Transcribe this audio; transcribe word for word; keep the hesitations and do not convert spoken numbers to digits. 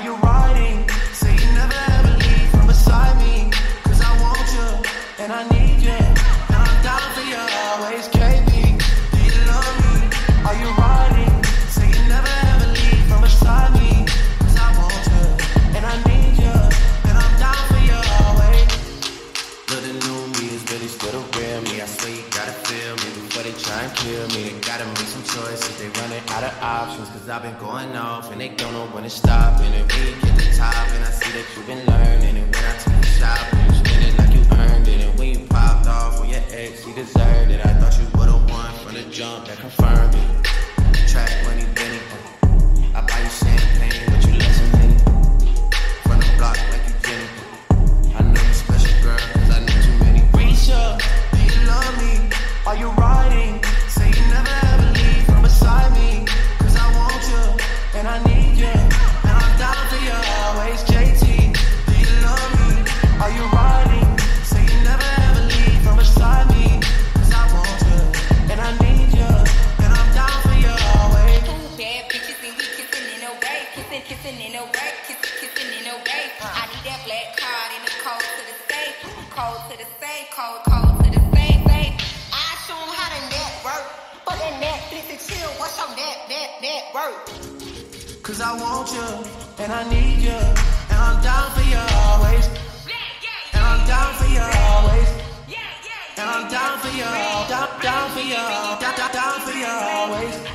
you riding? Say you never ever leave from beside me. Cause I want you, and I need you, and I'm down for you always, K B. Do you love me? Are you riding? Say you never ever leave from beside me. Cause I want you, and I need you, and I'm down for you always. Look, the new me is really still the real me. I swear you gotta feel me before they try and kill me. They gotta make some choices, they running out of options. Cause I've been going off and they don't know when to stop. And then when you get to the top and I see that you've been learning. And when I take you shopping, you spend it like you earned it. And when you popped off on your ex, he deserved it. I thought you would've won from the jump, that confirmed it. Track money, Benny. I buy you champagne, but you let some Henny. From the block like you Jenny. I know you special, girl, cause I know too many. Risha, do you love me? Are you riding? Say you never ever leave from beside me. Cause I want you, and I need you, and I'm down for you always, J T. Do you love me? Are you riding? Say you never ever leave from beside me. Cause I want you, and I need you, and I'm down for you always. Two bad bitches and we kissing in a way, kissing, kissing in a way, kissing, kissing in a way. I need that black card and the code to the safe, code to the safe, code, code to the safe, safe. I show 'em how to network, but that Netflix and chill. What's your net, net, network? Cause I want you, and I need you, and I'm down for you always. And I'm down for you always. And I'm down for you, down, down for you, down, down, down for you always.